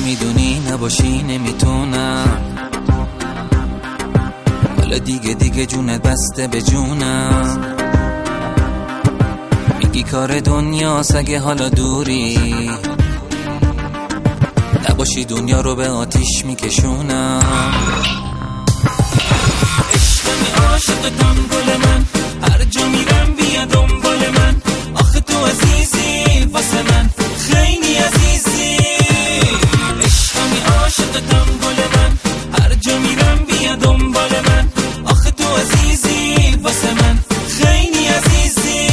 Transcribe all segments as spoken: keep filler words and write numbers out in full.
میدونی نباشی نمیتونم، حالا دیگه دیگه جونت بسته به جونم. میگی کار دنیاست اگه حالا دوری، نباشی دنیا رو به آتیش میکشونم. عشقمی عاشقتم گل من، هر جا میرم بیا دنبال من. آخه تو عزیزی واسه من، خیلی عزیزی. عشقمی عاشقتم گل من، هر جا میرم بیا دنبال من. آخه تو عزیزی واسه من، خیلی عزیزی.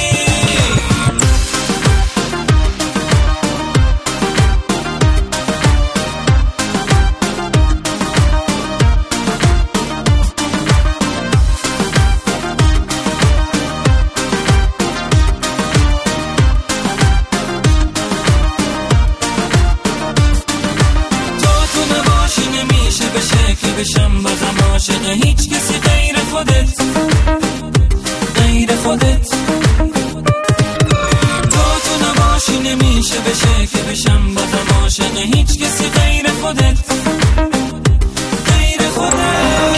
بشم بازم عاشق هیچ کسی غیر خودت، غیر خودت. تو تو نباشی نمیشه بشه که بشم بازم عاشق هیچ کسی غیر خودت، غیر خودت.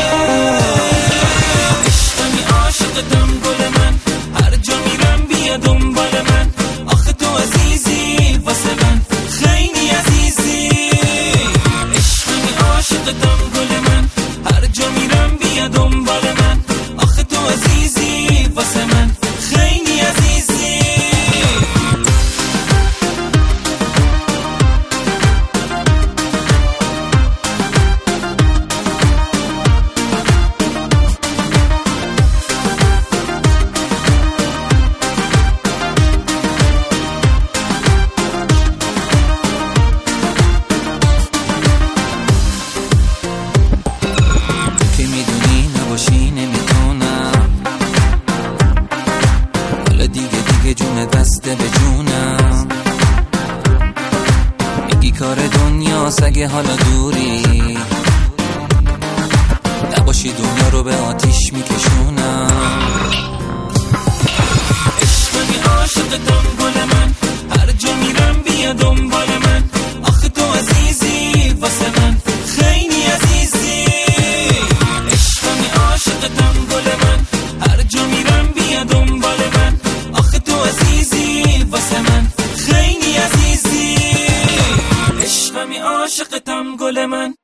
عشقمی عاشقتم گل من، هر جا میرم بیا دنبال من. آخه تو عزیزی واسه من، خیلی عزیزی. عشقمی عاشقتم گل من، هر جا میرم بیا دنبال من. آخه تو عزیزی واسه من، خیلی عزیزی. که میدونی نباشی نمیتونم، حالا دیگه دیگه جونت بسته به جونم. میگی کار دنیاست اگه حالا دوری، نباشی دنیا رو به آتیش میکشونم. عشقمی عاشقتم گل من، هر جا میرم بیا دنبال من. آخه تو عزیزی واسه من، خیلی عزیزی. عشقمی عاشقتم گل من، هر جا میرم بیا دنبال من. آخه تو عزیزی واسه من، خیلی عزیزی. عشقمی عاشقتم گل من.